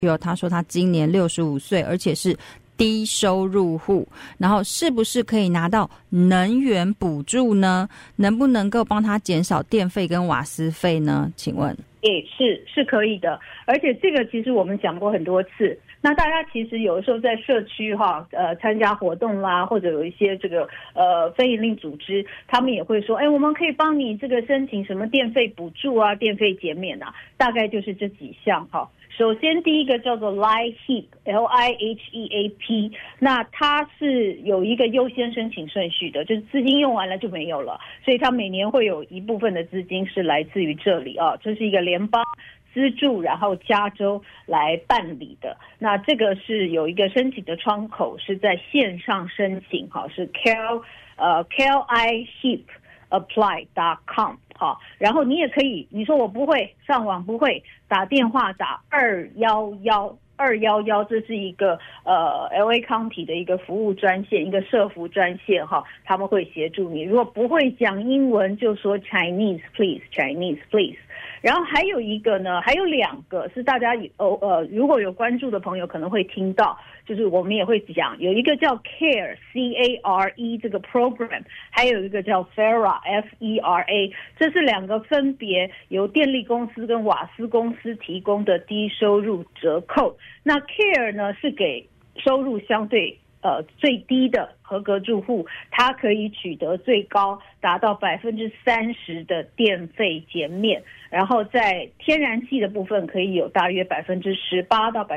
有他说他今年65岁，而且是低收入户，然后是不是可以拿到能源补助呢？能不能够帮他减少电费跟瓦斯费呢？请问？ 是可以的，而且这个其实我们讲过很多次。那大家其实有的时候在社区参加活动啦，或者有一些这个非营利组织，他们也会说，我们可以帮你这个申请什么电费补助啊、电费减免啊，大概就是这几项哈。首先第一个叫做 LIHEAP LIHEAP， 那它是有一个优先申请顺序的，就是资金用完了就没有了，所以它每年会有一部分的资金是来自于这里啊，这是一个联邦资助，然后加州来办理的。那这个是有一个申请的窗口，是在线上申请，是 CALIHEAP.apply.com 好，然后你也可以，你说我不会上网，不会打电话打211，这是一个LA County 的一个服务专线，一个社服专线哈，他们会协助你。如果不会讲英文，就说 Chinese please。然后还有一个呢，还有2个是大家如果有关注的朋友可能会听到，就是我们也会讲，有一个叫 CARE CARE 这个 program， 还有一个叫 FERA FERA， 这是2个分别由电力公司跟瓦斯公司提供的低收入折扣。那 CARE 呢是给收入相对最低的合格住户，它可以取得最高达到30%的电费减免，然后在天然气的部分可以有大约18%到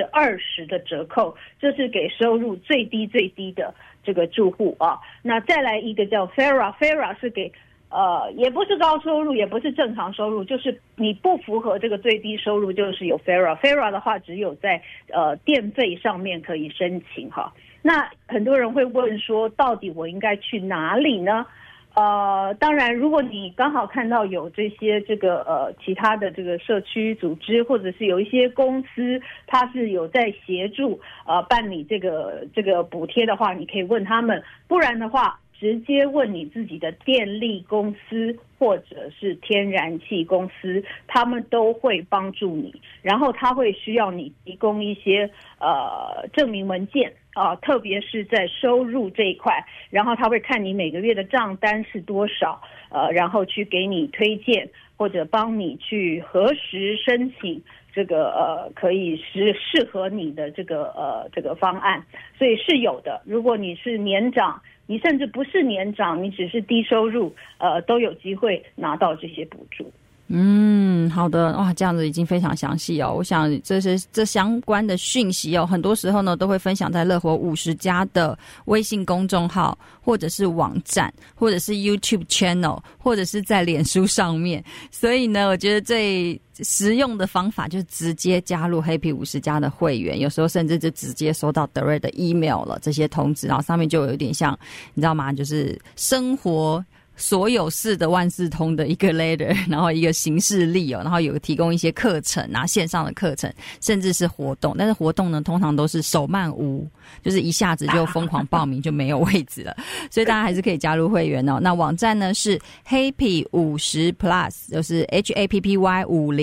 20%的折扣，这是给收入最低的这个住户啊。那再来一个叫 FERA 是给也不是高收入，也不是正常收入，就是你不符合这个最低收入，就是有 FERA 的话，只有在电费上面可以申请哈。那很多人会问说，到底我应该去哪里呢？当然，如果你刚好看到有这些其他的这个社区组织，或者是有一些公司，它是有在协助办理这个补贴的话，你可以问他们，不然的话，直接问你自己的电力公司或者是天然气公司，他们都会帮助你，然后他会需要你提供一些证明文件特别是在收入这一块，然后他会看你每个月的账单是多少，然后去给你推荐或者帮你去核实申请这个可以适合你的这个方案，所以是有的。如果你是年长，你甚至不是年长，你只是低收入，都有机会拿到这些补助。 好的，哇，这样子已经非常详细哦。我想这相关的讯息很多时候呢都会分享在乐活50家的微信公众号，或者是网站，或者是 YouTube channel， 或者是在脸书上面。所以呢，我觉得最实用的方法就是直接加入 Happy 50家的会员，有时候甚至就直接收到 direct 的 email 了，这些通知，然后上面就有点像，你知道吗？就是生活所有事的万事通的一个 leader， 然后一个行事历然后有提供一些课程线上的课程，甚至是活动。但是活动呢，通常都是手慢无，就是一下子就疯狂报名就没有位置了，所以大家还是可以加入会员那网站呢是 Happy 50 Plus， 就是 HAPPY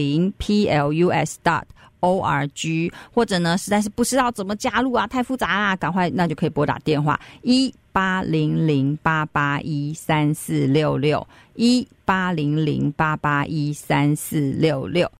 50PLUS.org， 或者呢实在是不知道怎么加入太复杂啦，赶快那就可以拨打电话18008813466 18008813466。